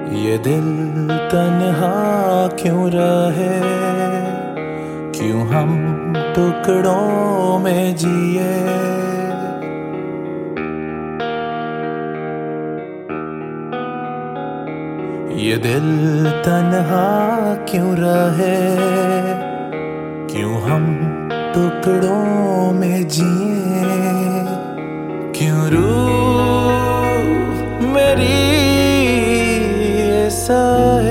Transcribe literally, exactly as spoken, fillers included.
ये दिल तन्हा क्यों रहे, क्यों हम टुकड़ों में जिए। ये दिल तन्हा क्यों रहे, क्यों हम टुकड़ों में जिए। क्यों रूह मेरी ऐसा